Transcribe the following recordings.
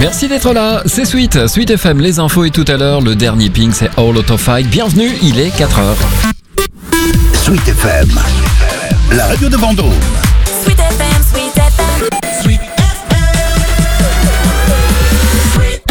Merci d'être là, c'est Sweet FM, les infos et tout à l'heure, le dernier ping c'est All Out of Fight. Bienvenue, il est 4h. Sweet FM, la radio de Vendôme. Sweet FM, Sweet FM, Sweet FM, Sweet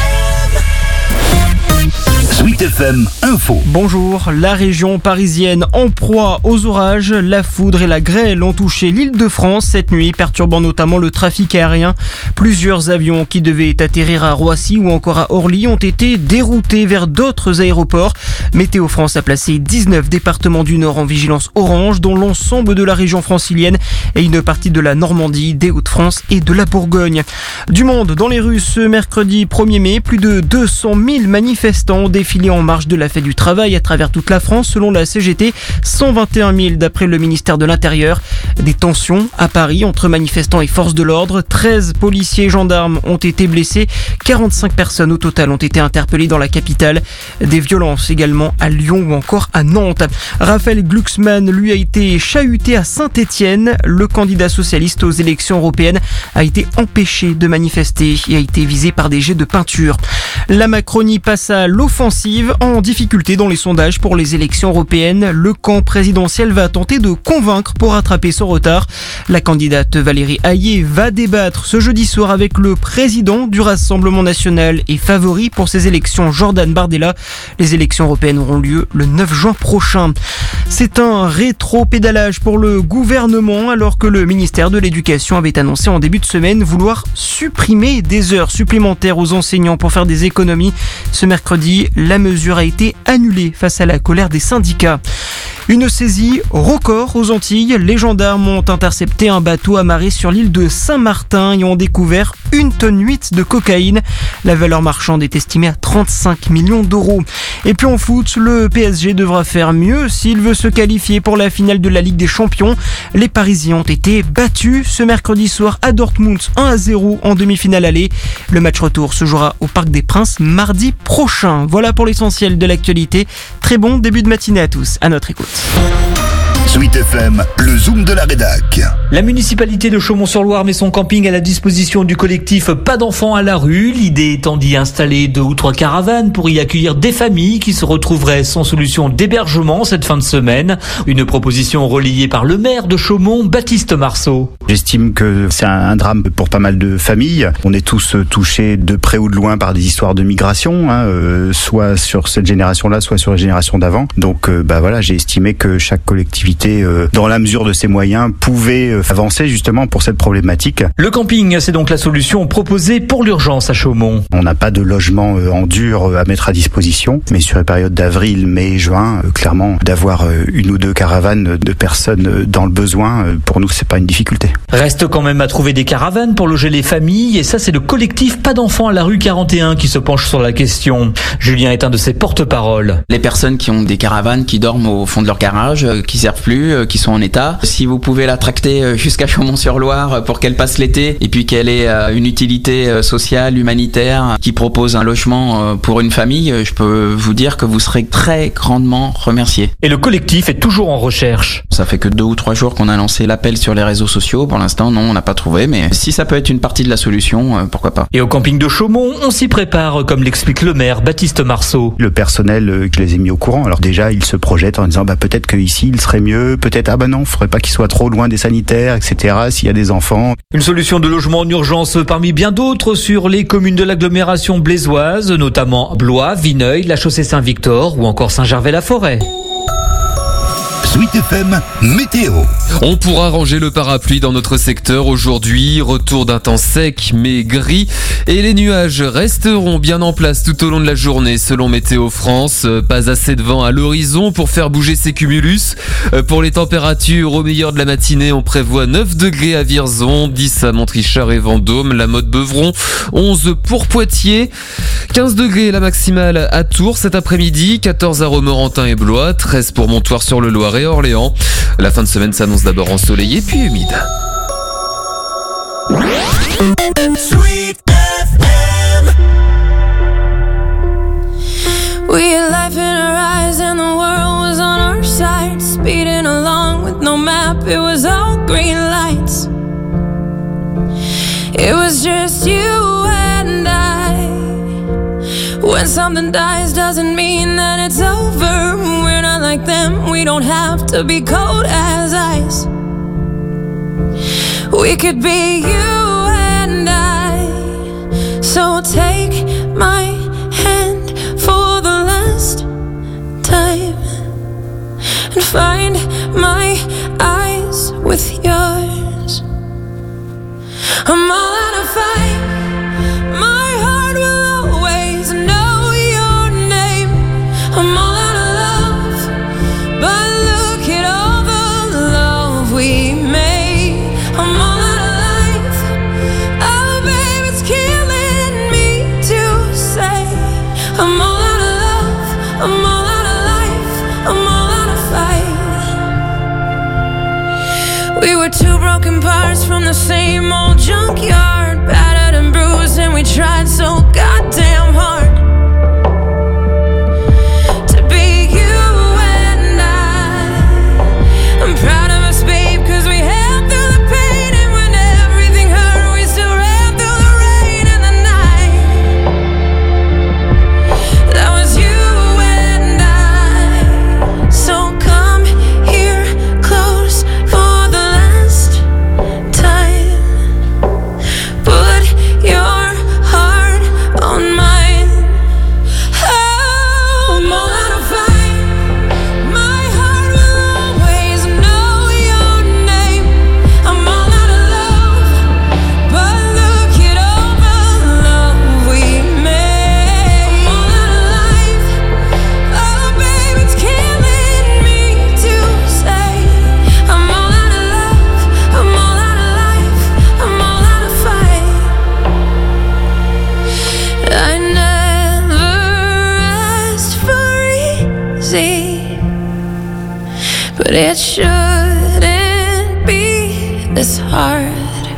FM. Sweet FM Info. Bonjour, la région parisienne en proie aux orages, la foudre et la grêle ont touché l'Île-de-France cette nuit, perturbant notamment le trafic aérien. Plusieurs avions qui devaient atterrir à Roissy ou encore à Orly ont été déroutés vers d'autres aéroports. Météo France a placé 19 départements du Nord en vigilance orange, dont l'ensemble de la région francilienne et une partie de la Normandie, des Hauts-de-France et de la Bourgogne. Du monde dans les rues ce mercredi 1er mai, plus de 200 000 manifestants ont défilé en marge de la fête du travail à travers toute la France selon la CGT, 121 000 d'après le ministère de l'Intérieur. Des tensions à Paris entre manifestants et forces de l'ordre, 13 policiers et gendarmes ont été blessés, 45 personnes au total ont été interpellées dans la capitale. Des violences également à Lyon ou encore à Nantes. Raphaël Glucksmann, lui, a été chahuté à Saint-Étienne. Le candidat socialiste aux élections européennes a été empêché de manifester et a été visé par des jets de peinture. La Macronie passe à l'offensive, en difficulté dans les sondages pour les élections européennes. Le camp présidentiel va tenter de convaincre pour rattraper son retard. La candidate Valérie Hayé va débattre ce jeudi soir avec le président du Rassemblement national et favori pour ces élections, Jordan Bardella. Les élections européennes auront lieu le 9 juin prochain. C'est un rétro-pédalage pour le gouvernement alors que le ministère de l'Éducation avait annoncé en début de semaine vouloir supprimer des heures supplémentaires aux enseignants pour faire des économies. Ce mercredi, la mesure a été annulée face à la colère des syndicats. Une saisie record aux Antilles. Les gendarmes ont intercepté un bateau amarré sur l'île de Saint-Martin et ont découvert 1,8 tonne de cocaïne. La valeur marchande est estimée à 35 millions d'euros. Et puis en foot, le PSG devra faire mieux s'il veut se qualifier pour la finale de la Ligue des Champions. Les Parisiens ont été battus ce mercredi soir à Dortmund 1-0 en demi-finale aller. Le match retour se jouera au Parc des Princes mardi prochain. Voilà pour l'essentiel de l'actualité. Très bon début de matinée à tous. À notre écoute. Sweet FM, le zoom de la rédac. La municipalité de Chaumont-sur-Loire met son camping à la disposition du collectif Pas d'enfants à la rue. L'idée étant d'y installer 2 ou 3 caravanes pour y accueillir des familles qui se retrouveraient sans solution d'hébergement cette fin de semaine. Une proposition relayée par le maire de Chaumont, Baptiste Marceau. J'estime que c'est un drame pour pas mal de familles. On est tous touchés de près ou de loin par des histoires de migration, soit sur cette génération-là, soit sur la génération d'avant. Donc voilà, j'ai estimé que chaque collectivité, dans la mesure de ses moyens, pouvait avancer justement pour cette problématique. Le camping, c'est donc la solution proposée pour l'urgence à Chaumont. On n'a pas de logement en dur à mettre à disposition, mais sur les périodes d'avril, mai, juin, clairement, d'avoir 1 ou 2 caravanes de personnes dans le besoin, pour nous, c'est pas une difficulté. Reste quand même à trouver des caravanes pour loger les familles, et ça, c'est le collectif Pas d'enfants à la rue 41 qui se penche sur la question. Julien est un de ses porte-parole. Les personnes qui ont des caravanes, qui dorment au fond de leur garage, qui servent plus, qui sont en état. Si vous pouvez la tracter jusqu'à Chaumont-sur-Loire pour qu'elle passe l'été et puis qu'elle ait une utilité sociale, humanitaire, qui propose un logement pour une famille, je peux vous dire que vous serez très grandement remerciés. Et le collectif est toujours en recherche. Ça fait que 2 ou 3 jours qu'on a lancé l'appel sur les réseaux sociaux. Pour l'instant, non, on n'a pas trouvé, mais si ça peut être une partie de la solution, pourquoi pas. Et au camping de Chaumont, on s'y prépare, comme l'explique le maire Baptiste Marceau. Le personnel, je les ai mis au courant. Alors déjà, ils se projettent en disant peut-être qu'ici, il serait mieux, peut-être non, faudrait pas qu'ils soient trop loin des sanitaires, etc. s'il y a des enfants. Une solution de logement en urgence parmi bien d'autres sur les communes de l'agglomération blésoise, notamment Blois, Vineuil, la chaussée Saint-Victor ou encore Saint-Gervais-la-Forêt. Sweet FM Météo. On pourra ranger le parapluie dans notre secteur aujourd'hui. Retour d'un temps sec mais gris. Et les nuages resteront bien en place tout au long de la journée selon Météo France. Pas assez de vent à l'horizon pour faire bouger ces cumulus. Pour les températures, au meilleur de la matinée, on prévoit 9 degrés à Vierzon, 10 à Montrichard et Vendôme, la Motte-Beuvron, 11 pour Poitiers, 15 degrés la maximale à Tours cet après-midi, 14 à Romorantin et Blois, 13 pour Montoire-sur-le-Loiret et Orléans. La fin de semaine s'annonce d'abord ensoleillée puis humide. Sweet FM. We had life in our eyes and the world was on our side, speeding along with no map, it was all green lights. It was just you and I. When something dies doesn't mean that it's over. We're not like them, we don't have to be cold as ice. We could be you and I. So take my hand for the last time and find my eyes with yours. I'm all out of fight. My heart will always know your name. I'm all out of love, but look at all the love we made. I'm all out of life. Oh, babe, it's killing me to say. I'm all out of love. I'm all out of life. I'm all out of fight. We were two broken parts from the same old junkyard, battered and bruised, and we tried so goddamn hard to be you and I'm proud of us, babe, cause we held through the pain, and when everything hurt, we still ran through the rain and the night. That was you and I. So come here close for the last time. Put your heart on mine. Oh, I'm all out of fight. My heart will always know your name. I'm all out of love, but look at all the love we made. I'm all out of life. Oh, babe, it's killing me to say. I'm all out of love. I'm all out of life. I'm all out of fight. I never asked for easy, but it shouldn't be this hard.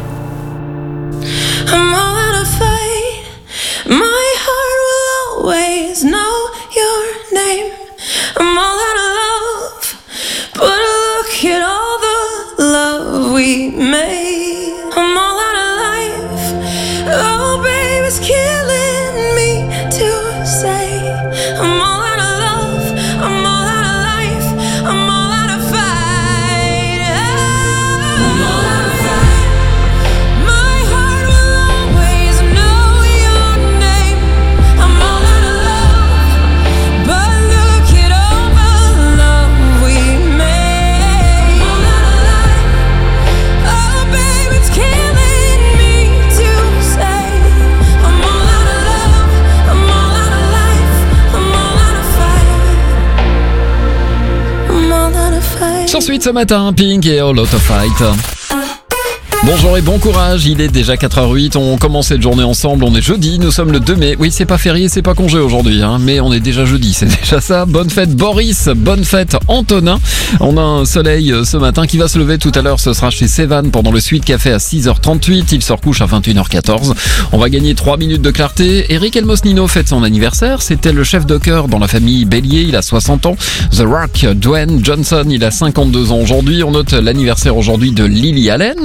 I'm all out of fight. My heart will always know your name. I'm all out of love, but look at all the love we made. I'm all out of life. Oh, babe, it's killing me to say. I'm all out of love. I'm all out of life. I'm all out of fight. I'm all out of fight. My heart will always know your name. I'm all out of love, but look at all the love we made. I'm all out of life. Oh, babe, it's killing me to say. I'm all out of love. I'm all out of life. I'm all out of fight. I'm all out of fight. Sur Suite ce matin, Pink et All Out of Fight. Bonjour et bon courage, il est déjà 4h08, on commence cette journée ensemble, on est jeudi, nous sommes le 2 mai. Oui, c'est pas férié, c'est pas congé aujourd'hui, mais on est déjà jeudi, c'est déjà ça. Bonne fête Boris, bonne fête Antonin. On a un soleil ce matin qui va se lever tout à l'heure, ce sera chez Sévan pendant le Suite Café à 6h38, il se recouche à 21h14. On va gagner 3 minutes de clarté. Eric Elmosnino fête son anniversaire, c'était le chef de chœur dans la famille Bélier, il a 60 ans. The Rock, Dwayne Johnson, il a 52 ans aujourd'hui. On note l'anniversaire aujourd'hui de Lily Allen.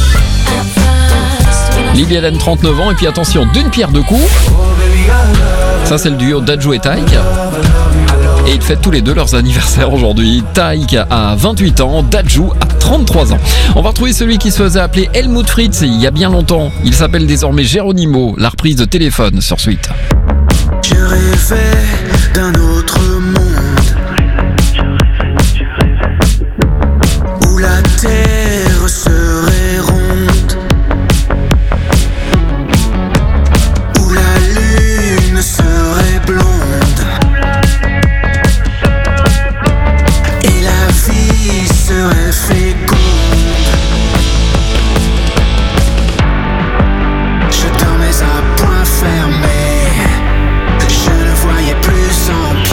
Lily Allen 39 ans, et puis attention, d'une pierre deux coups. Ça c'est le duo Dadju et Taïk. Et ils fêtent tous les deux leurs anniversaires aujourd'hui. Taïk a 28 ans, Dadju a 33 ans. On va retrouver celui qui se faisait appeler Helmut Fritz il y a bien longtemps. Il s'appelle désormais Geronimo, la reprise de Téléphone sur Suite. Je rêvais d'un autre monde où la terre serait ronde, où la lune serait blonde et la vie serait féconde. Je dormais à point fermé, je ne voyais plus en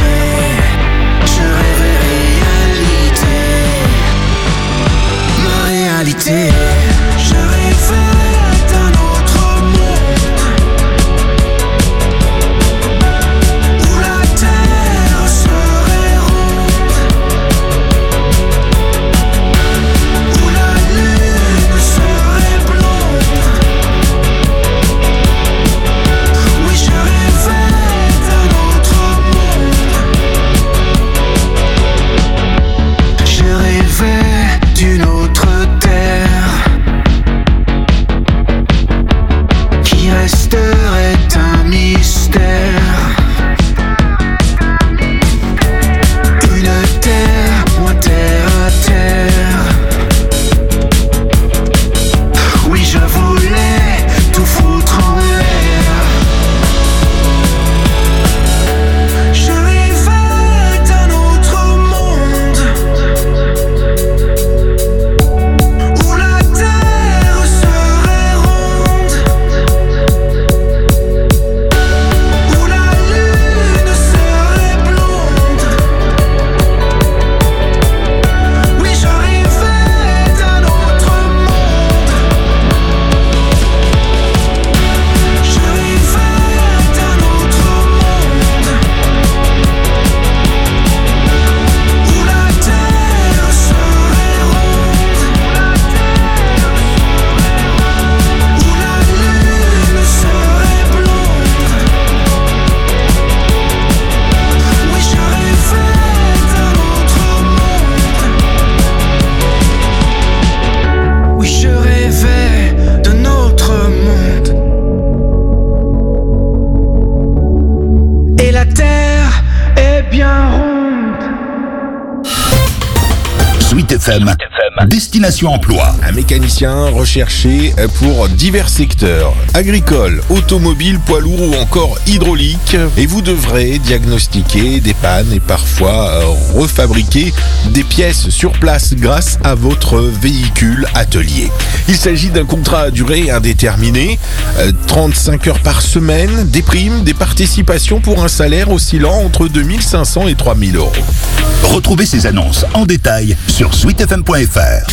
FM, Destination Emploi. Un mécanicien recherché pour divers secteurs, agricole, automobile, poids lourd ou encore hydraulique. Et vous devrez diagnostiquer des pannes et parfois refabriquer des pièces sur place grâce à votre véhicule atelier. Il s'agit d'un contrat à durée indéterminée, 35 heures par semaine, des primes, des participations pour un salaire oscillant entre 2500 et 3000 euros. Retrouvez ces annonces en détail sur sweetfm.fr.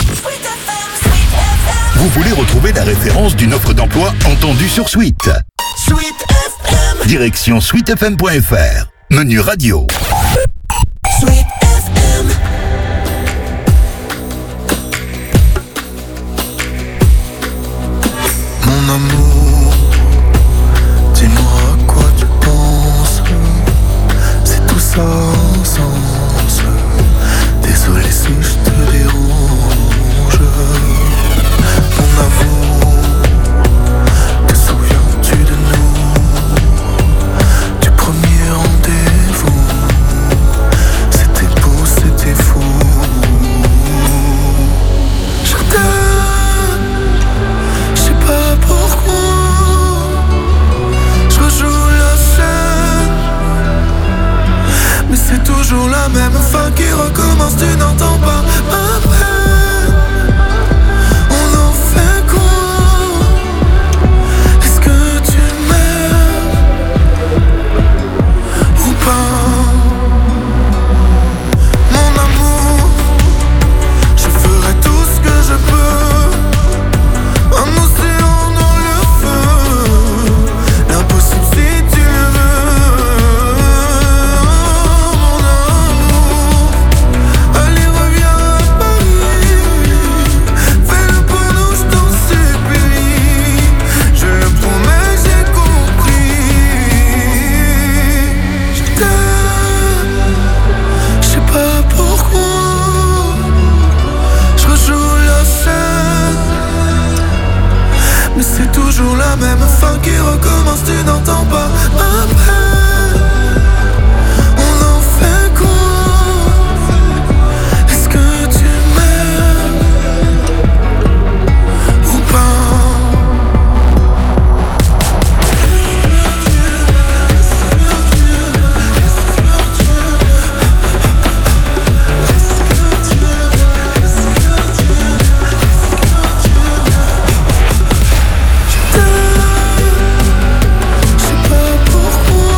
Vous voulez retrouver la référence d'une offre d'emploi entendue sur Sweet. Direction sweetfm.fr. Menu radio. Mon amour, dis-moi à quoi tu penses. C'est tout ça sans sens. Désolé si je te dérange. Mon amour, te souviens-tu de nous? Du premier rendez-vous. C'était beau, c'était fou. Je t'aime, je sais pas pourquoi. Je rejoue la scène, mais c'est toujours la même fin qui recommence. Tu n'entends pas ma peine. On en fait quoi? Est-ce que tu m'aimes ou pas? Mon amour, je ferai tout ce que je peux. Un océan dans le feu, l'impossible si tu le veux. Mon amour, allez reviens à Paris. Fais-le pour nous, je t'en supplie. Je le promets, j'ai compris. Je t'aime, je sais pas pourquoi. Je rejoue la scène, mais c'est toujours la même fin qui recommence. Tu n'entends pas ma peine. On en fait quoi? Est-ce que tu m'aimes ou pas? Je sais pas pourquoi.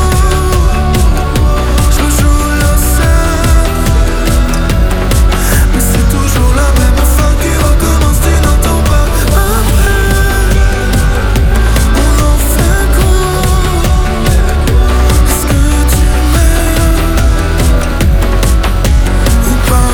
Je rejoue la scène, mais c'est toujours la même fin qui recommence. Tu n'entends pas ma peine. On en fait quoi? Est-ce que tu m'aimes ou pas?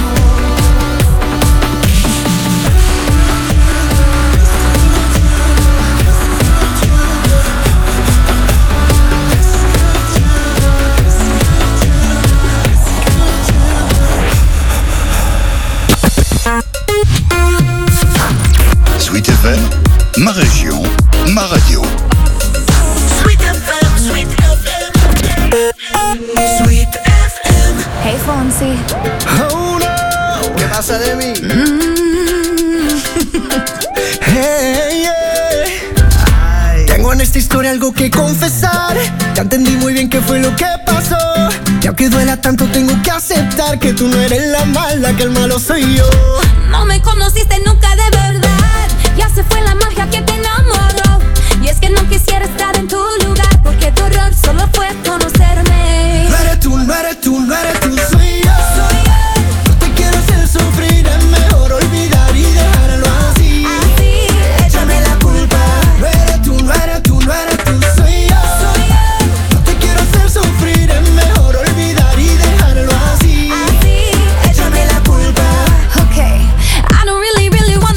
Sweet FM, ma région, ma radio. Sweet FM, Sweet FM, Sweet FM. Hey, Fonsi. Oh no, ¿qué pasa de mí? Hey, yeah. Tengo en esta historia algo que confesar. Ya entendí muy bien qué fue lo que pasó. Y aunque duela tanto tengo que aceptar que tú no eres la mala, que el malo soy yo. No me conociste nunca de verdad. Ya se fue la magia que te enamoró. Y es que no quisiera estar en tu lugar, porque tu error solo fue conocerme. No eres tú, no eres tú, no eres tú, soy yo. No te quiero hacer sufrir, es mejor olvidar y dejarlo así. Échame la culpa. No eres tú, no eres tú, no eres tú, soy yo. No te quiero hacer sufrir, es mejor olvidar y dejarlo así. Échame la culpa. Okay, I don't really want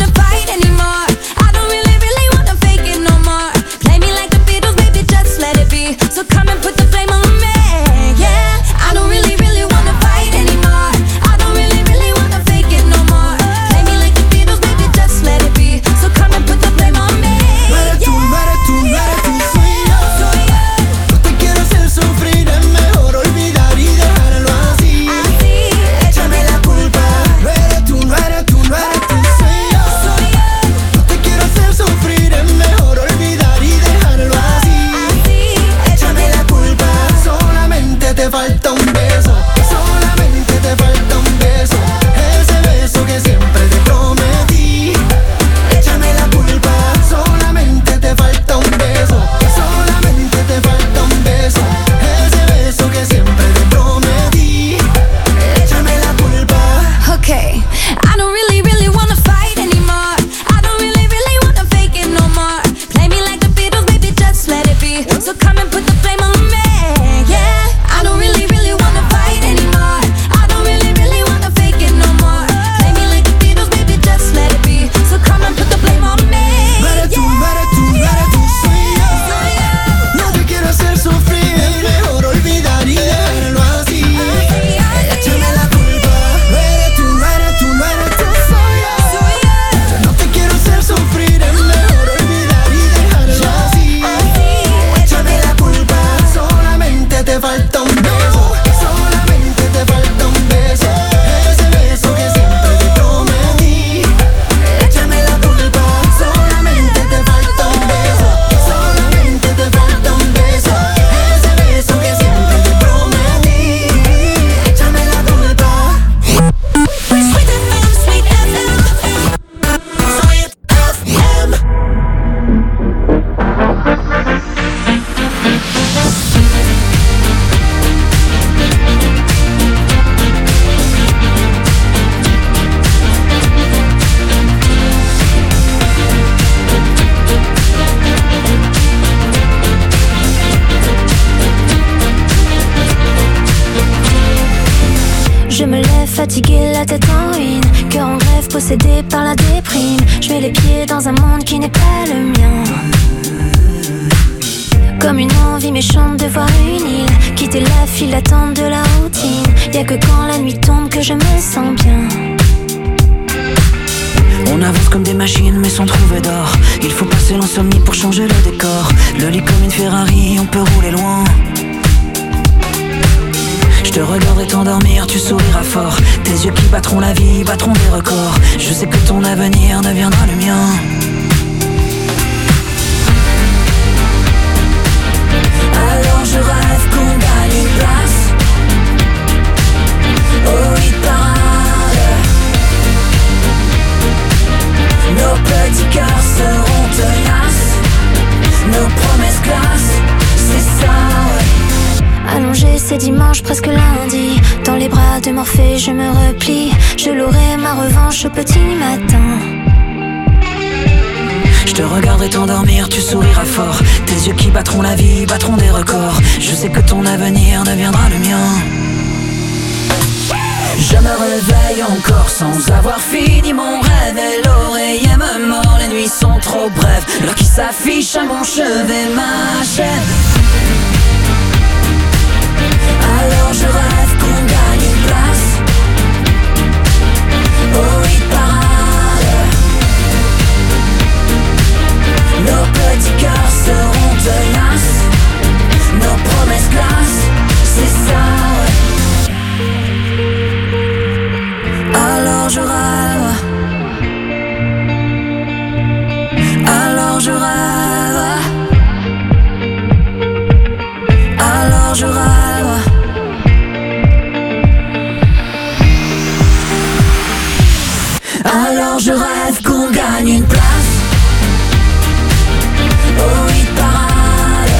possédée par la déprime. Je mets les pieds dans un monde qui n'est pas le mien. Comme une envie méchante de voir une île, quitter la file d'attente de la routine. Y'a que quand la nuit tombe que je me sens bien. On avance comme des machines mais sans trouver d'or. Il faut passer l'insomnie pour changer le décor. Le lit comme une Ferrari, on peut rouler loin. Je te regarderai t'endormir, tu souriras fort. Tes yeux qui battront la vie, battront des records. Je sais que ton avenir deviendra le mien. Alors je rêve qu'on gagne une place au hit parade. Nos petits cœurs seront tenaces. Nos promesses classent, c'est ça, ouais. Allongé, c'est dimanche, presque lundi. Dans les bras de Morphée, je me replie. Je l'aurai ma revanche au petit matin. Je te regarderai t'endormir, tu souriras fort. Tes yeux qui battront la vie, battront des records. Je sais que ton avenir deviendra le mien. Je me réveille encore sans avoir fini mon rêve. Et l'oreiller me mord, les nuits sont trop brèves. L'heure qui s'affiche à mon chevet m'achève. Alors je rêve qu'on gagne une place au hit parade. Nos petits cœurs seront tenaces. Nos promesses classent, c'est ça, ouais. Alors je rêve. Alors je rêve. Alors je rêve. Alors je rêve qu'on gagne une place au hit parade.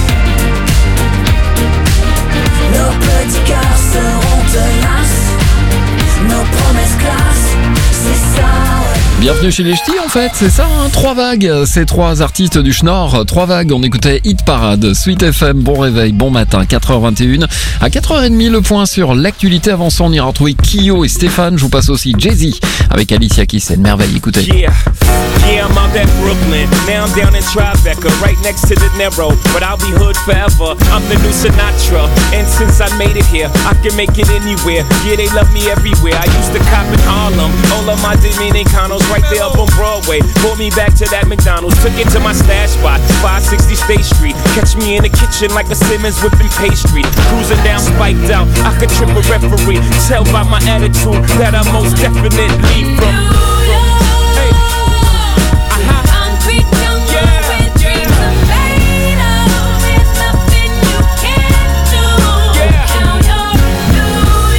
Nos petits cœurs seront tenaces. Nos promesses classent, c'est ça, ouais. Bienvenue chez les Ch'tis en fait, c'est ça, hein, 3 vagues, ces 3 artistes du Schnorr, 3 vagues, on écoutait Hit Parade, Sweet FM, bon réveil, bon matin, 4h21, à 4h30 le point sur l'actualité, avant ça on ira retrouver Kyo et Stéphane, je vous passe aussi Jay-Z avec Alicia Keys, c'est une merveille, écoutez. Yeah, I'm out at Brooklyn, now I'm down in Tribeca, right next to the Narrow, but I'll be hood forever, I'm the new Sinatra, and since I made it here, I can make it anywhere, yeah they love me everywhere, I used to cop in Harlem, all of my Dominicanos right there up on Broadway. Pulled me back to that McDonald's, took it to my stash spot, 560 State Street. Catch me in the kitchen like a Simmons whipping pastry. Cruising down, spiked out, I could trip a referee. Tell by my attitude that I most definitely from. Hey, Concrete jungle with dreams are made of. There's nothing you can't do. Count your New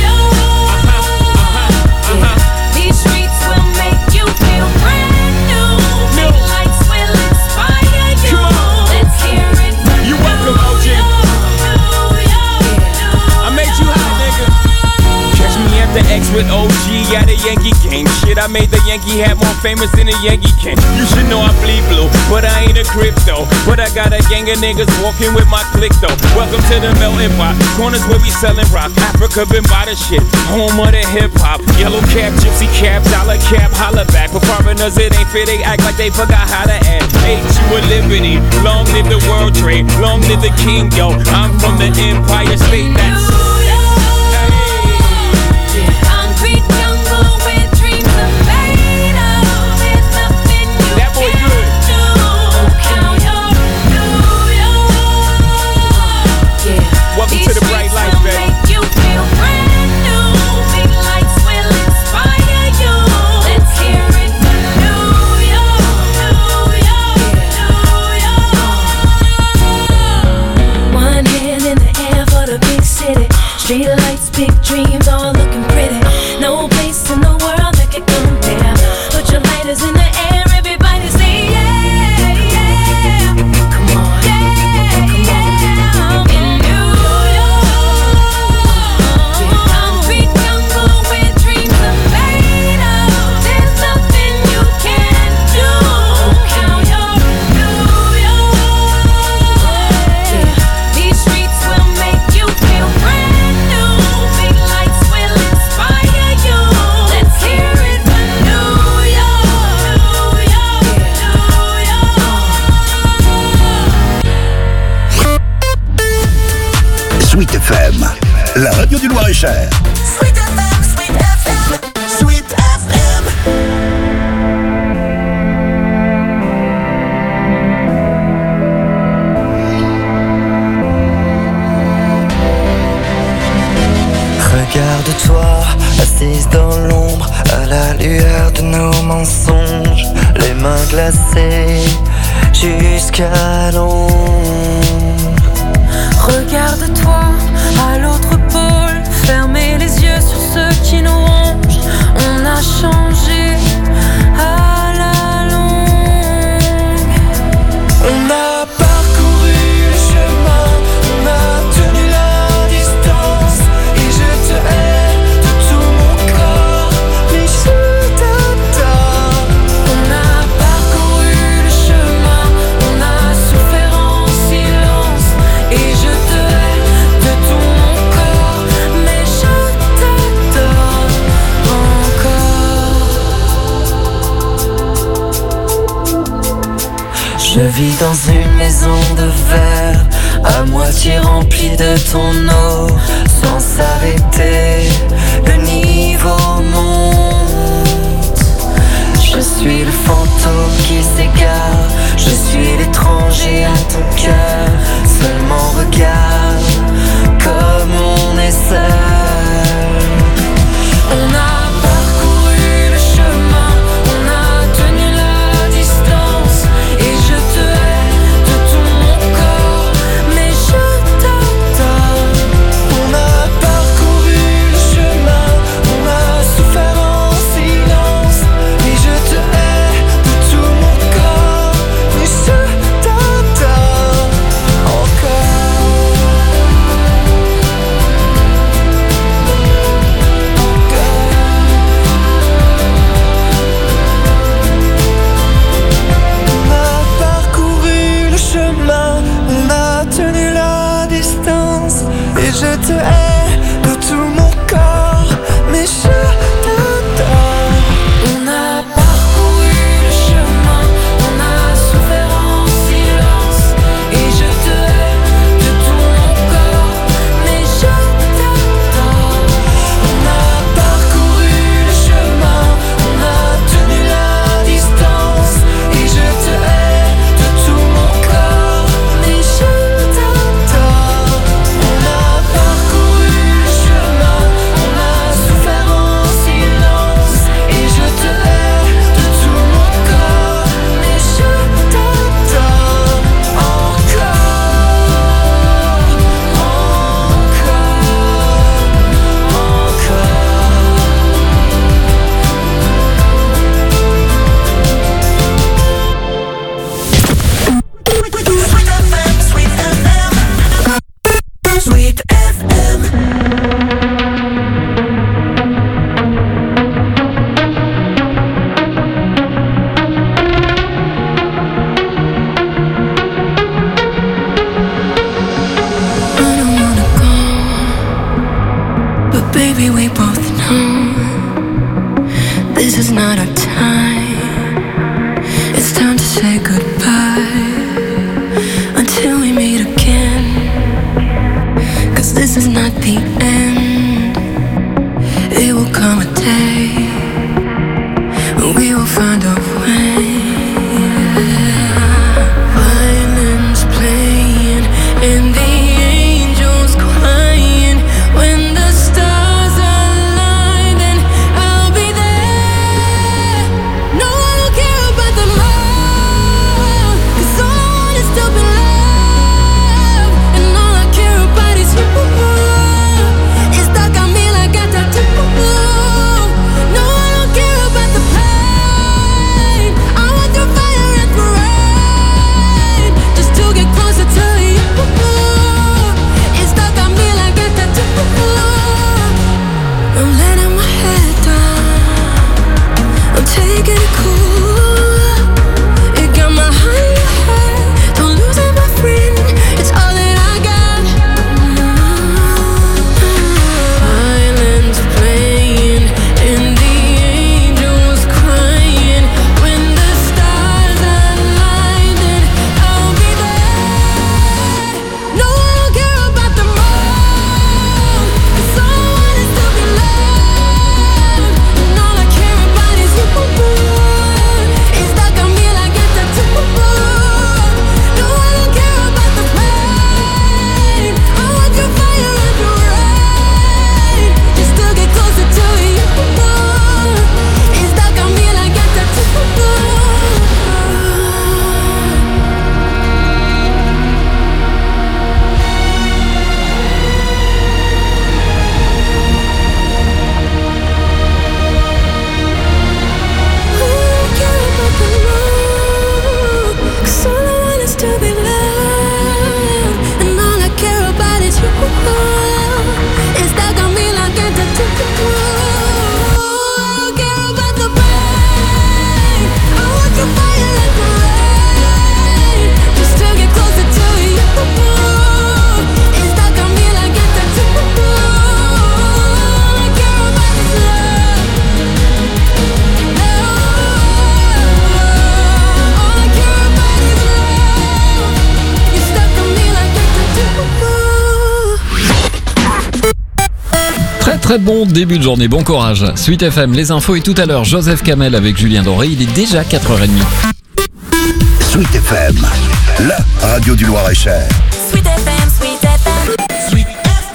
York. These streets will make you feel brand new. Big lights will inspire you. Let's hear it from you welcome, OG. I made you hot, nigga. Catch me at the X with OG at a Yankee game. Shit, I made the Yankee hat more famous than a Yankee can. You should know I bleed blue, but I ain't a crypto. But I got a gang of niggas walking with my click though. Welcome to the melting pot. Corners where we selling rock. Africa been by the shit. Home of the hip hop. Yellow cap, gypsy cap, dollar cap, holla back. For foreigners it ain't fair, they act like they forgot how to act. Ain't you a liberty? Long live the world trade. Long live the king, yo. I'm from the Empire State. That's Concrete jungle where dreams are made of. There's nothing you that boy good. can't do. Count your New York. Welcome to the bright light, will baby. make you feel brand new. Big lights will inspire you. Let's hear it from New York. One hand in the air for the big city. du Loir-et-Cher. Sweet FM, Sweet FM, Sweet FM. Regarde-toi, assise dans l'ombre, à la lueur de nos mensonges, les mains glacées jusqu'à l'ombre. Regarde-toi à l'autre pôle, fermez les yeux sur ceux qui nous rongent. On a changé à la longue. On a parcouru le chemin, on a tenu la distance, et je te hais de tout mon corps, mais je t'adore. On a parcouru le chemin, on a souffert en silence, et je te hais de tout mon corps, mais je t'adore encore. Je vis dans une maison de verre, à moitié remplie de ton eau, sans s'arrêter, le niveau monte. Je suis le fantôme qui s'égare, je suis l'étranger à ton cœur. Seulement regarde comme on est seul. On a parcouru le chemin, on a tenu la distance, et je te hais de tout mon corps, mais je t'adore. On a parcouru le chemin, on a souffert en silence, et je te hais de tout mon corps, mais je t'adore. Très bon début de journée, bon courage. Sweet FM, les infos et tout à l'heure, Joseph Kamel avec Julien Doré. Il est déjà 4h30. Sweet FM, la radio du Loir-et-Cher. Sweet FM, Sweet FM. Sweet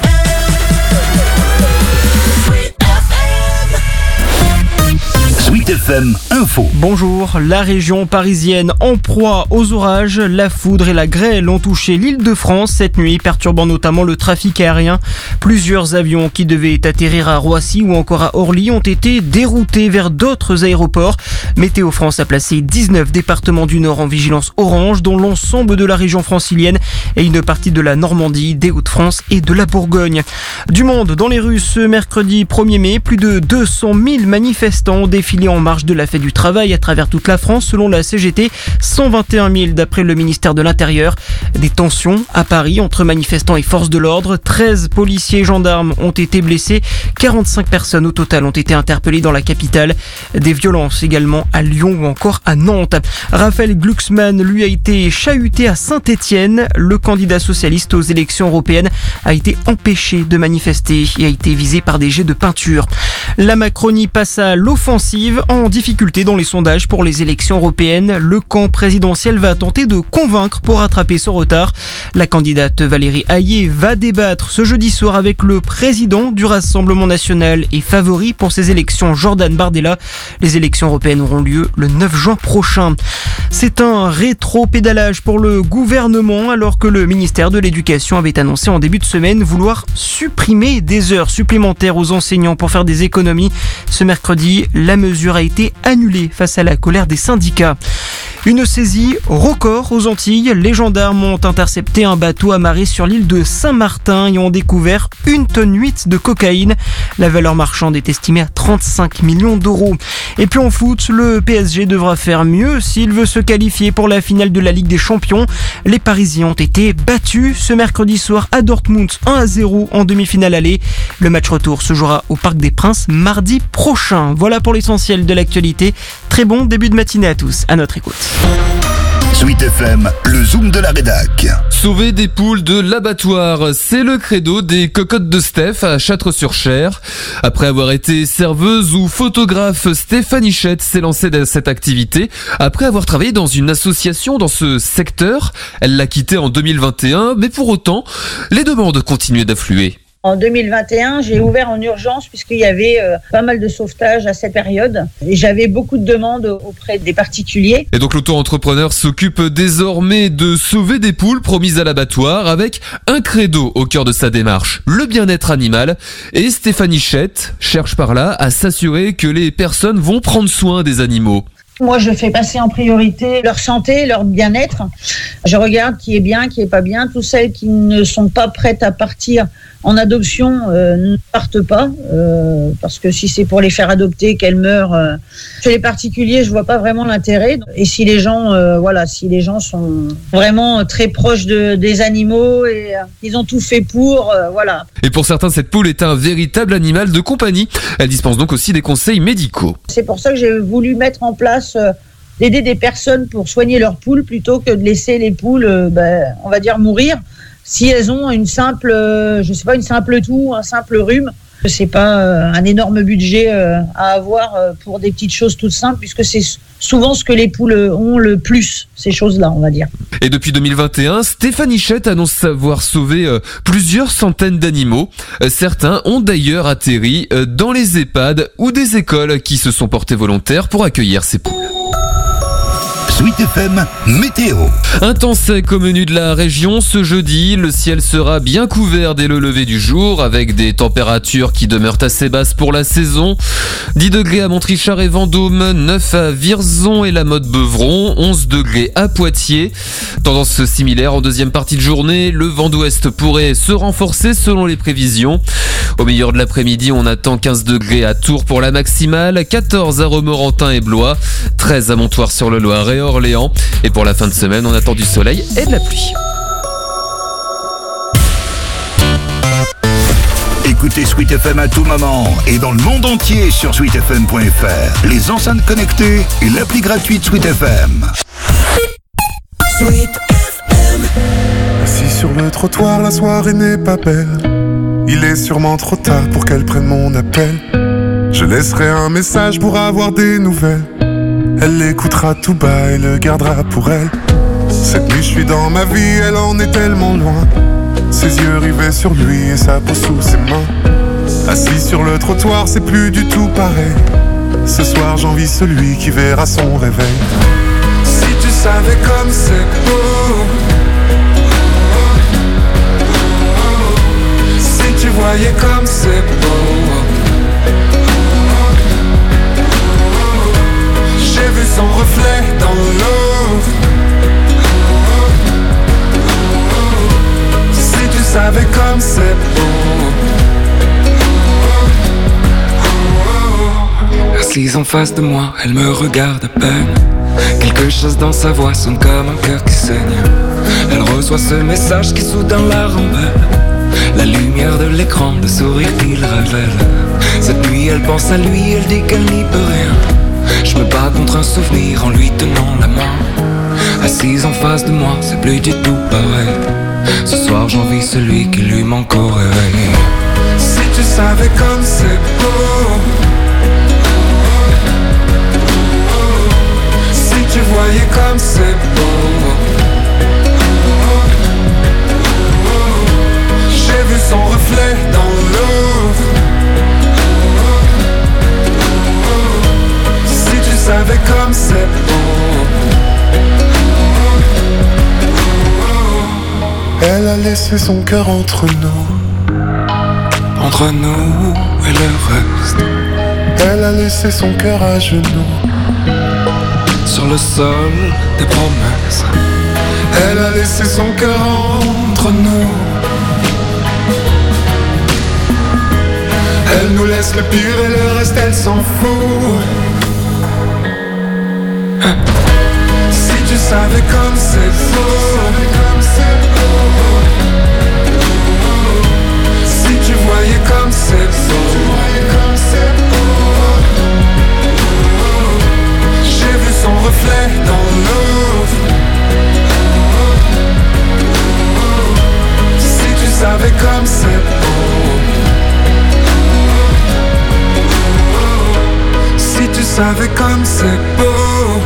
Sweet FM Info. Bonjour, la région parisienne en proie aux orages. La foudre et la grêle ont touché l'Île-de-France cette nuit, perturbant notamment le trafic aérien. Plusieurs avions qui devaient atterrir à Roissy ou encore à Orly ont été déroutés vers d'autres aéroports. Météo France a placé 19 départements du Nord en vigilance orange, dont l'ensemble de la région francilienne et une partie de la Normandie, des Hauts-de-France et de la Bourgogne. Du monde dans les rues ce mercredi 1er mai, plus de 200 000 manifestants ont défilé en marge de la fête du travail à travers toute la France selon la CGT, 121 000 d'après le ministère de l'Intérieur. Des tensions à Paris entre manifestants et forces de l'ordre, 13 policiers et gendarmes ont été blessés, 45 personnes au total ont été interpellées dans la capitale. Des violences également à Lyon ou encore à Nantes. Raphaël Glucksmann, lui, a été chahuté à Saint-Étienne. Le candidat socialiste aux élections européennes a été empêché de manifester et a été visé par des jets de peinture. La Macronie passe à l'offensive, en difficulté dans les sondages pour les élections européennes. Le camp présidentiel va tenter de convaincre pour rattraper son retard. La candidate Valérie Hayé va débattre ce jeudi soir avec le président du Rassemblement national et favori pour ces élections, Jordan Bardella. Les élections européennes auront lieu le 9 juin prochain. C'est un rétro-pédalage pour le gouvernement alors que le ministère de l'Éducation avait annoncé en début de semaine vouloir supprimer des heures supplémentaires aux enseignants pour faire des économies. Ce mercredi, la mesure a été annulée face à la colère des syndicats. Une saisie record aux Antilles. Les gendarmes ont intercepté un bateau amarré sur l'île de Saint-Martin et ont découvert 1,8 tonne de cocaïne. La valeur marchande est estimée à 35 millions d'euros. Et puis en foot, le PSG devra faire mieux s'il veut se qualifier pour la finale de la Ligue des Champions. Les Parisiens ont été battus ce mercredi soir à Dortmund 1-0 en demi-finale aller. Le match retour se jouera au Parc des Princes mardi prochain. Voilà pour l'essentiel de l'actualité. Très bon début de matinée à tous. À notre écoute. Sweet FM, le zoom de la rédac. Sauver des poules de l'abattoir, c'est le credo des cocottes de Steph à Châtres-sur-Cher. Après avoir été serveuse ou photographe, Stéphanie Chette s'est lancée dans cette activité. Après avoir travaillé dans une association dans ce secteur, elle l'a quitté en 2021, mais pour autant, les demandes continuaient d'affluer. En 2021, j'ai ouvert en urgence puisqu'il y avait pas mal de sauvetage à cette période et j'avais beaucoup de demandes auprès des particuliers. Et donc l'auto-entrepreneur s'occupe désormais de sauver des poules promises à l'abattoir avec un credo au cœur de sa démarche, le bien-être animal. Et Stéphanie Chette cherche par là à s'assurer que les personnes vont prendre soin des animaux. Moi, je fais passer en priorité leur santé, leur bien-être. Je regarde qui est bien, qui est pas bien. Toutes celles qui ne sont pas prêtes à partir en adoption ne partent pas, parce que si c'est pour les faire adopter, qu'elles meurent. Chez les particuliers, je vois pas vraiment l'intérêt. Et si les gens, si les gens sont vraiment très proches des animaux et ils ont tout fait pour, voilà. Et pour certains, cette poule est un véritable animal de compagnie. Elle dispense donc aussi des conseils médicaux. C'est pour ça que j'ai voulu mettre en place d'aider des personnes pour soigner leurs poules plutôt que de laisser les poules, on va dire, mourir. Si elles ont une simple toux, un simple rhume, c'est pas un énorme budget à avoir pour des petites choses toutes simples, puisque c'est souvent ce que les poules ont le plus, ces choses-là, on va dire. Et depuis 2021, Stéphanie Chette annonce savoir sauver plusieurs centaines d'animaux. Certains ont d'ailleurs atterri dans les EHPAD ou des écoles qui se sont portées volontaires pour accueillir ces poules. Sweet FM Météo. Un temps sec au menu de la région ce jeudi. Le ciel sera bien couvert dès le lever du jour avec des températures qui demeurent assez basses pour la saison. 10 degrés à Montrichard et Vendôme, 9 à Vierzon et la Motte-Beuvron, 11 degrés à Poitiers. Tendance similaire en deuxième partie de journée. Le vent d'ouest pourrait se renforcer selon les prévisions. Au milieu de l'après-midi, on attend 15 degrés à Tours pour la maximale, 14 à Romorantin et Blois, 13 à Montoire-sur-le-Loir et Orléans. Et pour la fin de semaine, on attend du soleil et de la pluie. Écoutez Sweet FM à tout moment et dans le monde entier sur sweetfm.fr. Les enceintes connectées et l'appli gratuite Sweet FM. Sweet FM. Assis sur le trottoir, la soirée n'est pas belle. Il est sûrement trop tard pour qu'elle prenne mon appel. Je laisserai un message pour avoir des nouvelles. Elle l'écoutera tout bas et le gardera pour elle. Cette nuit je suis dans ma vie, elle en est tellement loin. Ses yeux rivés sur lui et sa peau sous ses mains. Assis sur le trottoir, c'est plus du tout pareil. Ce soir j'envie celui qui verra son réveil. Si tu savais comme c'est beau, si tu voyais comme c'est beau. J'ai vu son reflet dans l'eau. Si tu savais comme c'est beau. Assise en face de moi, elle me regarde à peine. Quelque chose dans sa voix sonne comme un cœur qui saigne. Elle reçoit ce message qui soudain la rembelle. La lumière de l'écran, le sourire qu'il révèle. Cette nuit elle pense à lui, elle dit qu'elle n'y peut rien. Je me bats contre un souvenir en lui tenant la main. Assise en face de moi, c'est plus du tout pareil. Ce soir j'envie celui qui lui manque au réveil. Si tu savais comme c'est beau. Si tu voyais comme c'est beau. J'ai vu son reflet dans l'eau. Si tu savais comme c'est beau. Elle a laissé son cœur entre nous. Entre nous et le reste. Elle a laissé son cœur à genoux. Sur le sol des promesses. Elle a laissé son cœur entre nous. Elle nous laisse le pire et le reste elle s'en fout. Si tu savais comme c'est beau. Si tu voyais comme c'est beau. J'ai vu son reflet dans l'eau. Si tu savais comme c'est beau. Si tu savais comme c'est beau.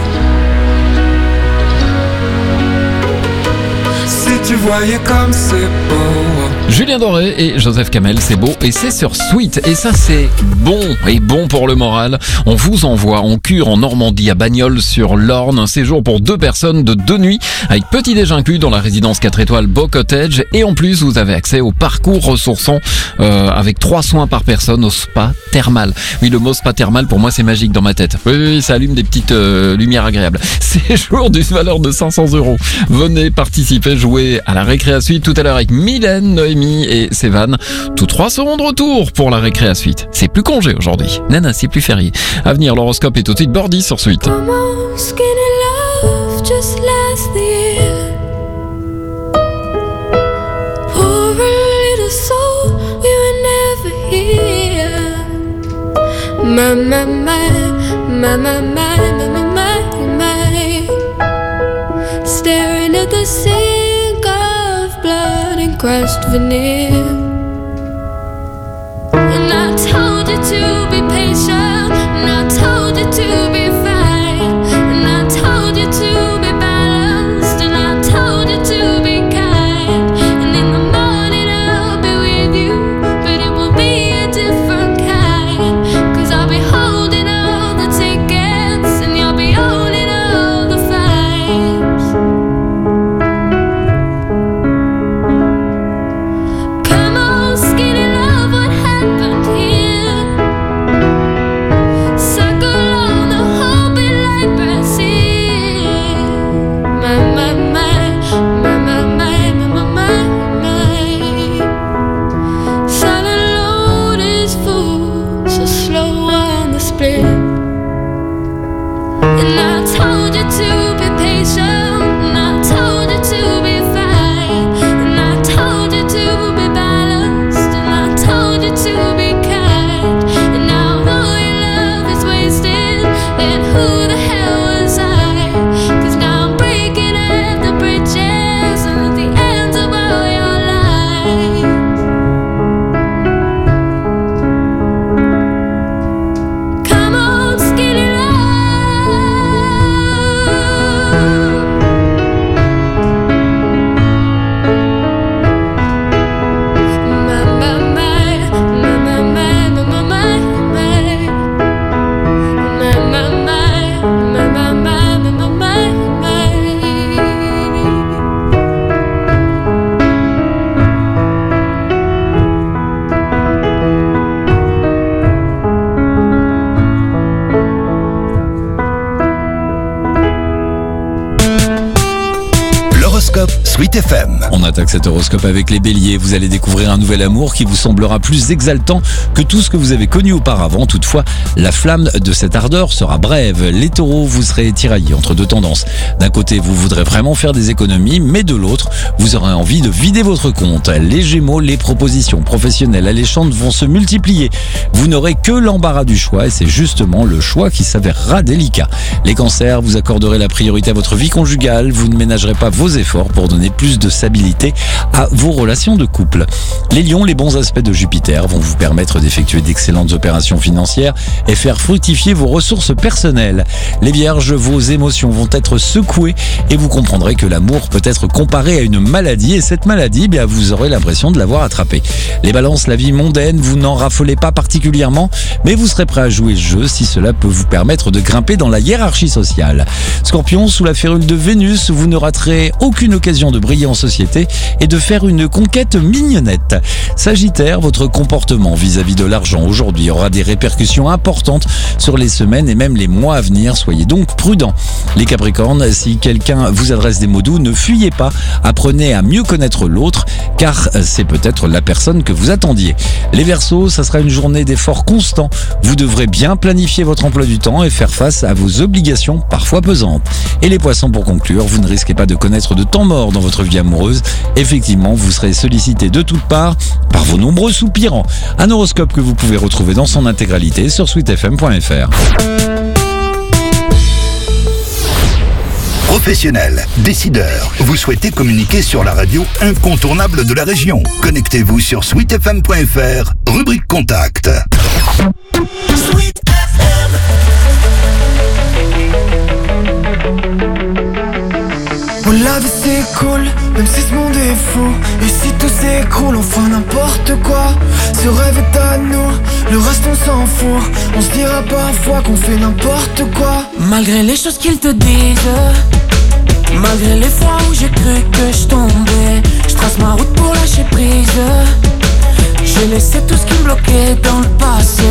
Si tu voyais comme c'est beau. Julien Doré et Joseph Kamel, c'est beau et c'est sur Sweet. Et ça c'est bon et bon pour le moral. On vous envoie en cure en Normandie à Bagnols sur l'Orne. Un séjour pour 2 personnes de 2 nuits avec petit déj inclus dans la résidence 4 étoiles Beau Cottage. Et en plus vous avez accès au parcours ressourçant avec 3 soins par personne au spa thermal. Oui, le mot spa thermal pour moi c'est magique dans ma tête. Oui, ça allume des petites lumières agréables. Séjour d'une valeur de 500 €. Venez participer, jouer à la récré à suite tout à l'heure avec Mylène, Noémie et Sévan. Tous 3 seront de retour pour la récré à suite. C'est plus congé aujourd'hui. Nana, c'est plus férié. À venir, l'horoscope est tout de suite Bordy sur Suite. Staring at the sink of blood and crushed veneer. And I told you to be patient, and I told you to be fine, and I told you to be balanced, and I told you to be kind. And in the morning I'll be with you, but it will be a different kind. 'Cause I'll be holding all the tickets, and you'll be holding all the fives. Come on, skinny love, what happened here? Circle on the L'horoscope Sweet FM. On attaque cet horoscope avec les béliers. Vous allez découvrir un nouvel amour qui vous semblera plus exaltant que tout ce que vous avez connu auparavant. Toutefois, la flamme de cette ardeur sera brève. Les taureaux, vous serez tiraillés entre deux tendances. D'un côté, vous voudrez vraiment faire des économies, mais de l'autre, vous aurez envie de vider votre compte. Les gémeaux, les propositions professionnelles alléchantes vont se multiplier. Vous n'aurez que l'embarras du choix et c'est justement le choix qui s'avérera délicat. Les cancers, vous accorderez la priorité à votre vie conjugale. Vous ne ménagerez pas vos efforts pour donner plus de stabilité à vos relations de couple. Les lions, les bons aspects de Jupiter vont vous permettre d'effectuer d'excellentes opérations financières et faire fructifier vos ressources personnelles. Les vierges, vos émotions vont être secouées et vous comprendrez que l'amour peut être comparé à une maladie et cette maladie, vous aurez l'impression de l'avoir attrapée. Les balances, la vie mondaine, vous n'en raffolez pas particulièrement, mais vous serez prêt à jouer le jeu si cela peut vous permettre de grimper dans la hiérarchie sociale. Scorpion, sous la férule de Vénus, vous ne raterez aucune occasion de briller en société et de faire une conquête mignonnette. Sagittaire, votre comportement vis-à-vis de l'argent aujourd'hui aura des répercussions importantes sur les semaines et même les mois à venir, soyez donc prudents. Les Capricornes, si quelqu'un vous adresse des mots doux, ne fuyez pas, apprenez à mieux connaître l'autre, car c'est peut-être la personne que vous attendiez. Les Verseaux, ça sera une journée d'efforts constants, vous devrez bien planifier votre emploi du temps et faire face à vos obligations parfois pesantes. Et les Poissons, pour conclure, vous ne risquez pas de connaître de temps mort dans votre vie amoureuse. Effectivement, vous serez sollicité de toutes parts par vos nombreux soupirants. Un horoscope que vous pouvez retrouver dans son intégralité sur sweetfm.fr. Professionnels, décideurs, vous souhaitez communiquer sur la radio incontournable de la région. Connectez-vous sur sweetfm.fr, rubrique contact. Sweet FM. Oh, la vie c'est cool, même si ce monde est fou. Et si tout s'écroule, on fera n'importe quoi. Ce rêve est à nous, le reste on s'en fout. On se dira parfois qu'on fait n'importe quoi. Malgré les choses qu'ils te disent, malgré les fois où j'ai cru que je tombais, je trace ma route pour lâcher prise. J'ai laissé tout ce qui me bloquait dans le passé.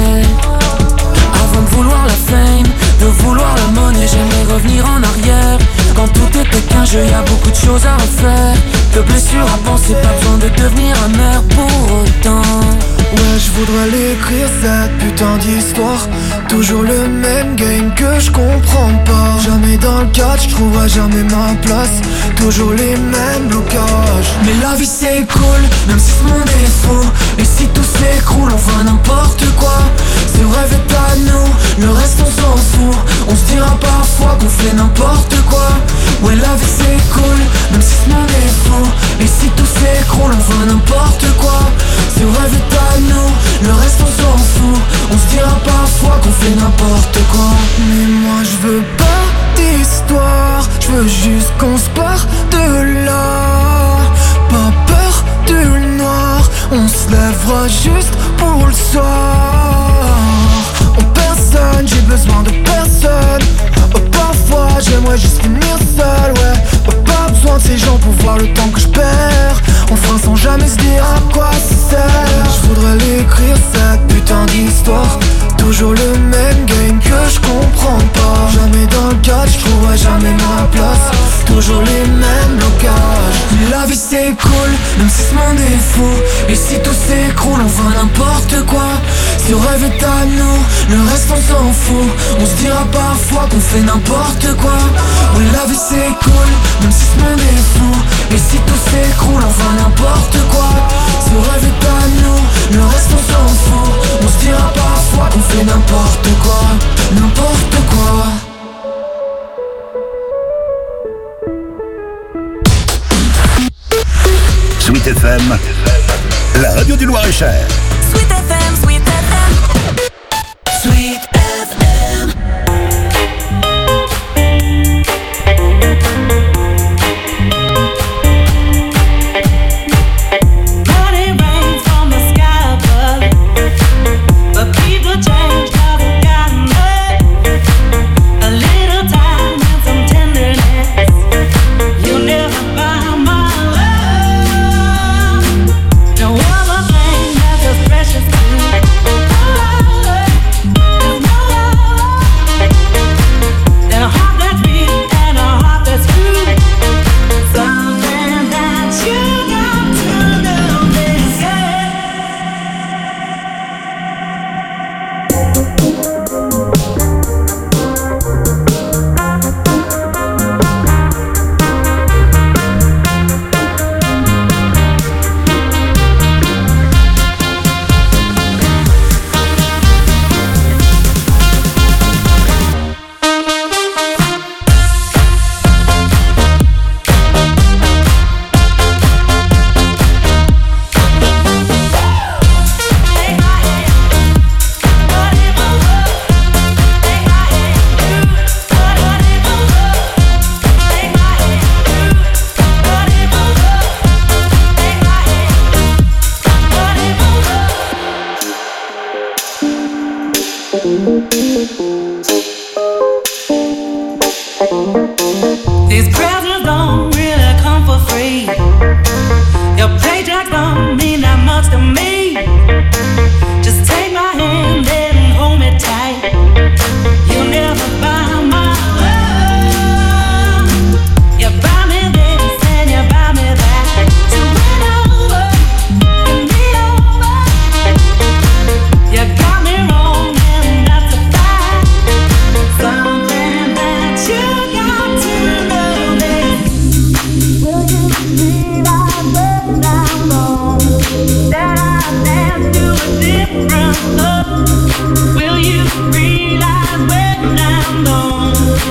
Avant de vouloir la fame, de vouloir la monnaie, j'aimerais revenir en arrière. Quand tout était qu'un jeu, y'a beaucoup de choses à refaire. De blessures à penser, pas besoin de devenir amer pour autant. Ouais, je voudrais l'écrire cette putain d'histoire. Toujours le même game que je comprends pas. Jamais dans le catch, je trouverai jamais ma place. Toujours les mêmes blocages. Mais la vie c'est cool, même si ce monde est fou. Et si tout s'écroule, on fera n'importe quoi. Ce rêve est à nous, le reste on s'en fout. On se dira parfois qu'on fait n'importe quoi. Ouais, la vie c'est cool, même si ce monde est fou. Et si tout s'écroule, on fera n'importe quoi. Ce rêve est à nous, le reste on s'en fout. On se dira parfois qu'on fait n'importe quoi. Mais moi je veux pas d'histoire, je veux juste qu'on se part de là. Pas peur du noir, on se lèvera juste pour le soir. Oh personne, j'ai besoin de personne. Oh parfois j'aimerais juste finir seul, ouais. Oh pas besoin de ces gens pour voir le temps que je perds. On fera sans jamais se dire à quoi ça sert. Je voudrais l'écrire cette putain d'histoire. Toujours le même game que je comprends pas. Jamais dans le catch, je trouverai jamais ma place. Toujours les mêmes blocages. Mais la vie c'est cool, même si ce monde est fou. Et si tout s'écroule, on fera n'importe quoi. Ce rêve est à nous, le reste on s'en fout. On se dira parfois qu'on fait n'importe quoi. Oui, la vie c'est cool, même si ce monde est fou. Et si tout s'écroule, on fera n'importe quoi. Ce rêve est à nous, le reste on s'en fout. On se dira parfois qu'on fait n'importe quoi. N'importe quoi. Sweet FM, la radio du Loir-et-Cher. Sweet FM, Sweet FM. Sweet FM. Money rains from the sky above, but people change, haven't gotten a little time and some tenderness. You'll never buy my love. No other thing that just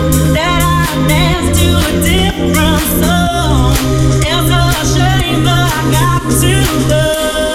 that I dance to a different song. It's a shame, but I got to go.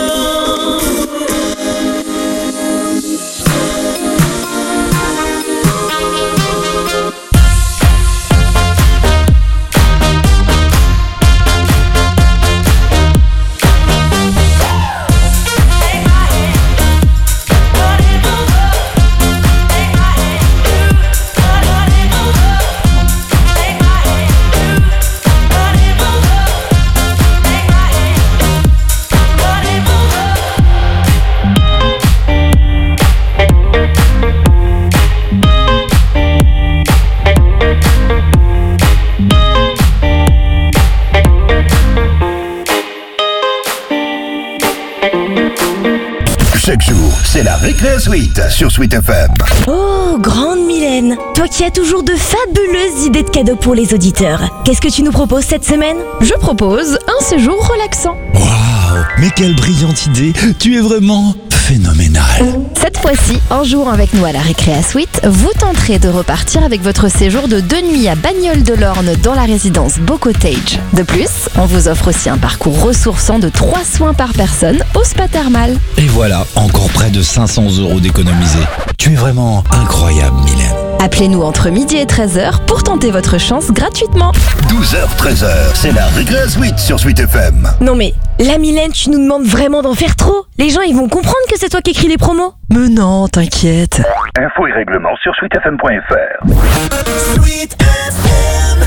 Chaque jour, c'est la Récré Suite sur Sweet FM. Oh, grande Mylène, toi qui as toujours de fabuleuses idées de cadeaux pour les auditeurs. Qu'est-ce que tu nous proposes cette semaine? Je propose un séjour relaxant. Waouh, mais quelle brillante idée! Tu es vraiment phénoménal. Cette fois-ci, en jouant avec nous à la Récréa Suite, vous tenterez de repartir avec votre séjour de 2 nuits à Bagnoles-de-l'Orne dans la résidence Beau Cottage. De plus, on vous offre aussi un parcours ressourçant de 3 soins par personne au spa thermal. Et voilà, encore près de 500 € d'économiser. Tu es vraiment incroyable, Mylène. Appelez-nous entre midi et 13h pour tenter votre chance gratuitement. 12h, 13h, c'est la Récré Suite sur Sweet FM. Non mais, la Mylène, tu nous demandes vraiment d'en faire trop. Les gens, ils vont comprendre que c'est toi qui écris les promos. Mais non, t'inquiète. Infos et règlements sur sweetfm.fr. Sweet FM.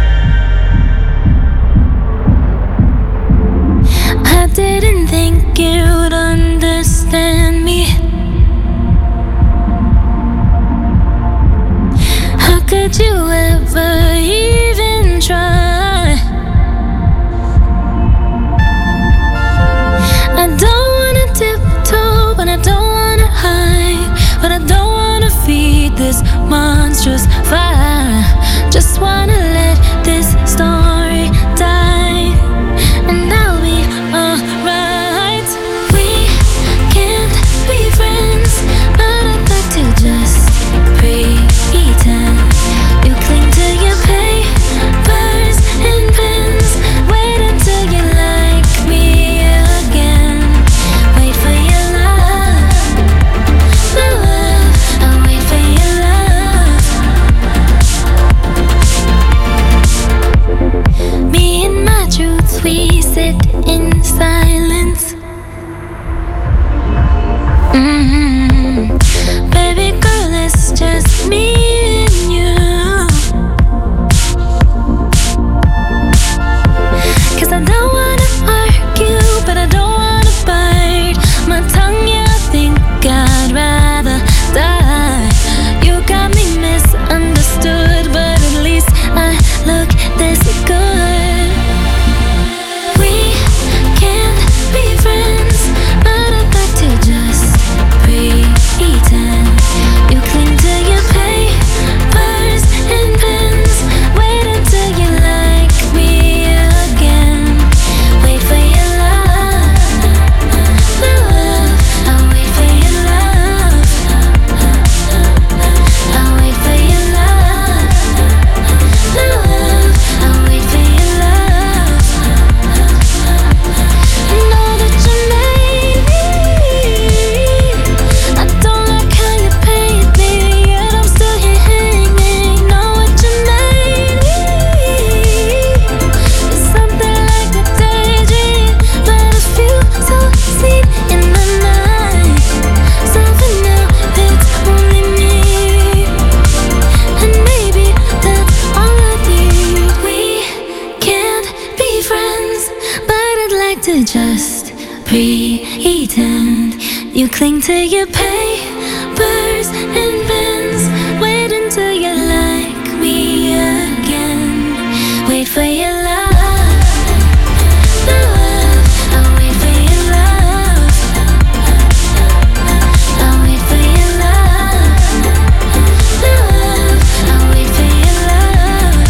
I didn't think you'd understand me. How could you ever even try? I don't wanna tiptoe, but I don't wanna hide. But I don't wanna feed this monstrous fire. Just wanna let this story die, and I'll be alright. We can't be friends, but I'd like to just pretend. You cling to your papers and pens. Wait until you like me again. Wait for your love, my love. I'll wait for your love. Me and my truths, we sit in silence. Baby girl, it's just me and you. 'Cause I don't wanna argue, but I don't wanna bite my tongue. Yeah, I think I'd rather die. You got me misunderstood, but at least I look this good. We can't be friends, but I'd like to just pretend. You cling to your papers and pens. Wait until you like me again. Wait for your love, my love. I'll wait for your love. I'll wait for your love, my love. I'll wait for your love. I know that you made me. I don't like how you paint me, yet I'm still here hanging. Know what you made me. It's something like a daydream, but a few so seen in my mind. So for now, it's only me, and maybe that's all I need. We can't be friends, but I'd like to just pretend. You cling to your papers and pens. Wait until you like me again. Wait for your love, my love. I'll wait for your love. I'll wait for your love, my love. I'll wait for your love.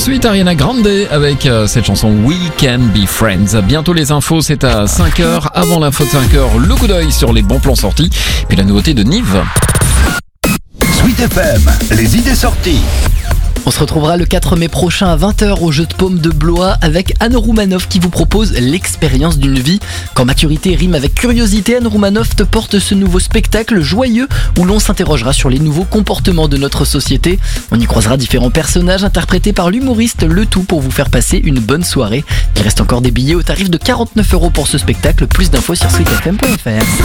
Ensuite, Ariana Grande avec cette chanson We Can Be Friends. Bientôt les infos, c'est à 5h. Avant l'info de 5h, le coup d'œil sur les bons plans sortis. Puis la nouveauté de Nive. Sweet FM, les idées sorties. On se retrouvera le 4 mai prochain à 20h au Jeu de Paume de Blois avec Anne Roumanoff qui vous propose l'expérience d'une vie. Quand maturité rime avec curiosité, Anne Roumanoff te porte ce nouveau spectacle joyeux où l'on s'interrogera sur les nouveaux comportements de notre société. On y croisera différents personnages interprétés par l'humoriste, le tout pour vous faire passer une bonne soirée. Il reste encore des billets au tarif de 49 € pour ce spectacle. Plus d'infos sur sweetfm.fr.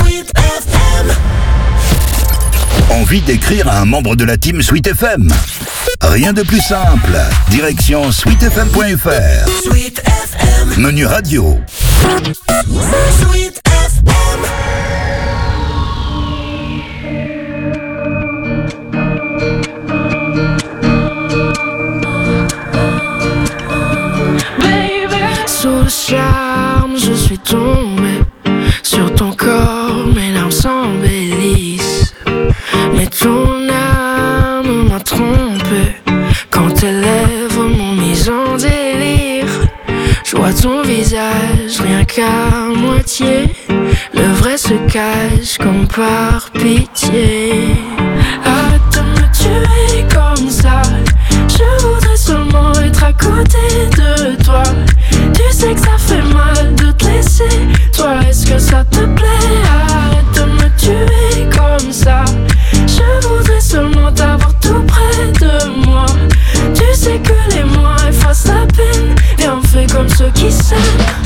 Envie d'écrire à un membre de la team Sweet FM? Rien de plus simple. Direction sweetfm.fr. Sweet FM. Menu radio. Sweet FM. Sous le charme, je suis tombé sur ton corps, mes larmes s'embellissent. Mais ton âme m'a trompé quand tes lèvres m'ont mis en délire. Je vois ton visage rien qu'à moitié, le vrai se cache comme par pitié. Arrête de me tuer comme ça, je voudrais seulement être à côté de toi. Tu sais que ça fait mal de te laisser, toi est-ce que ça te plaît? Arrête de me tuer comme ça, je voudrais seulement t'avoir tout près de moi. Tu sais que les mois effacent la peine, viens on fait comme ceux qui s'aiment.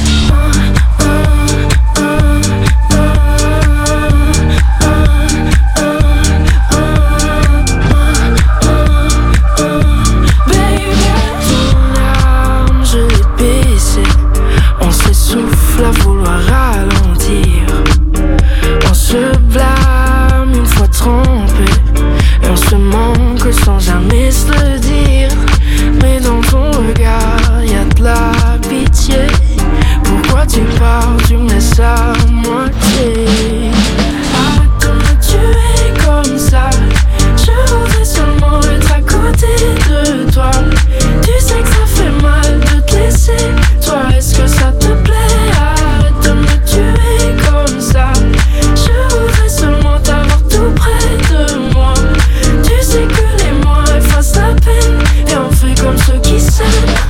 À vouloir ralentir, on se blâme une fois trompé, et on se manque sans jamais se le dire. Mais dans ton regard y'a de la pitié. Pourquoi tu pars, tu me laisses à moitié? Arrête de me tuer comme ça, je voudrais seulement être à côté de toi. Tu sais que ça fait mal de te laisser, toi est-ce que ça te plaît? Arrête de me tuer comme ça, je voudrais seulement t'avoir tout près de moi. Tu sais que les mois effacent la peine, et on fait comme ceux qui s'aiment.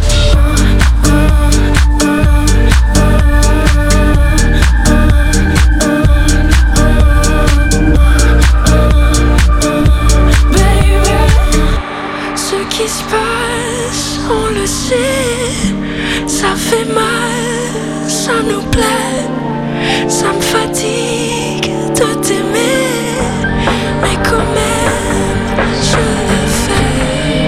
Ce qui se passe, on le sait, ça fait mal, ça nous plaît, ça me fatigue de t'aimer, mais quand même, je le fais.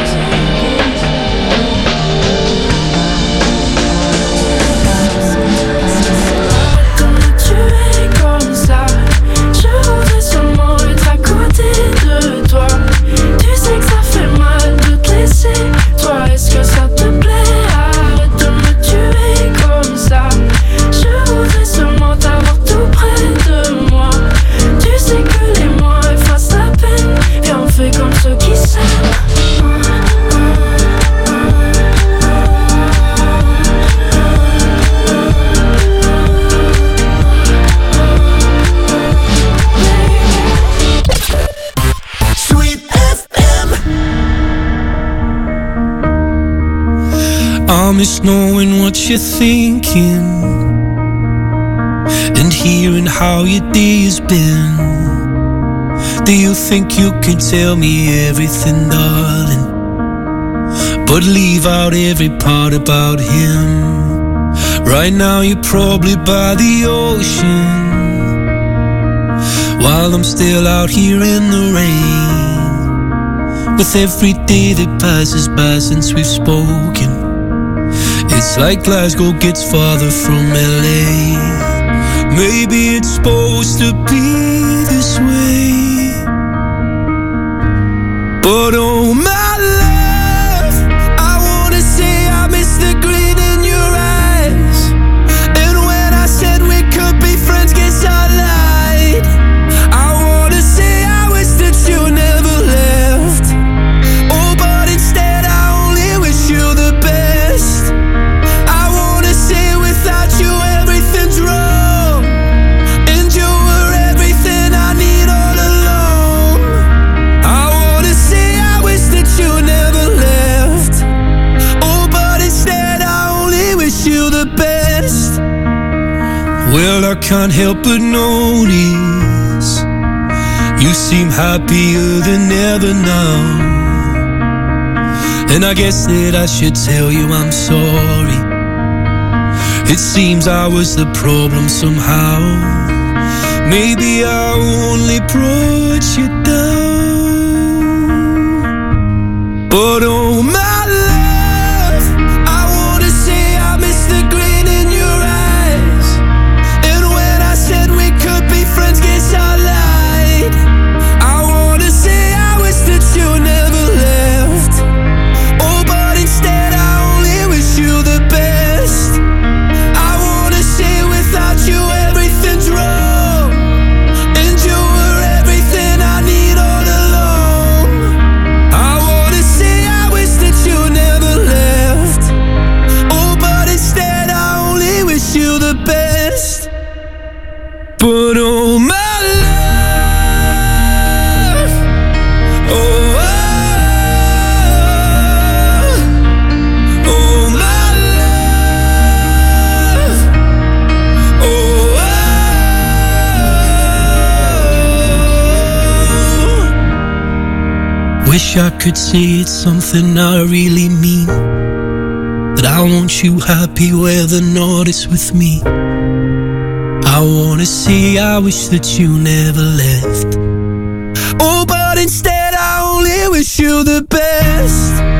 Arrête de me tuer comme ça, je voudrais seulement être à côté de toi. Tu sais que ça fait mal de te laisser, toi est-ce que ça te plaît? Arrête de me tuer comme ça, je voudrais seulement t'avoir tout près de moi. Tu sais que les mois effacent la peine, et on fait comme ceux qui s'aiment. Sweet FM. I miss knowing what you're thinking and hearing how your day has been. Do you think you can tell me everything, darling, but leave out every part about him? Right now you're probably by the ocean, while I'm still out here in the rain. With every day that passes by since we've spoken, it's like Glasgow gets farther from LA. Maybe it's supposed to be this way, but oh my love, I wanna say I miss the gleam in your eyes. And when I said we could be friends, guess I lied. I wanna say I wish that you never left. Oh, but instead I only wish you the best. Well, I can't help but notice you seem happier than ever now. And I guess that I should tell you I'm sorry. It seems I was the problem somehow. Maybe I only brought you down. But oh my love, I wanna say I miss the grin in your eyes. And when I said we could be friends, guess I lied. I wanna say I wish that you never left. Oh, but instead I only wish you the best. I wanna say without you everything's wrong, and you were everything I need all along. I wanna say I wish that you never left. Oh, but instead I only wish you the best. But oh my love, oh, oh my love, oh, wish I could say it's something I really mean, that I want you happy whether or not it's with me. I wanna say I wish that you never left. Oh, but instead I only wish you the best.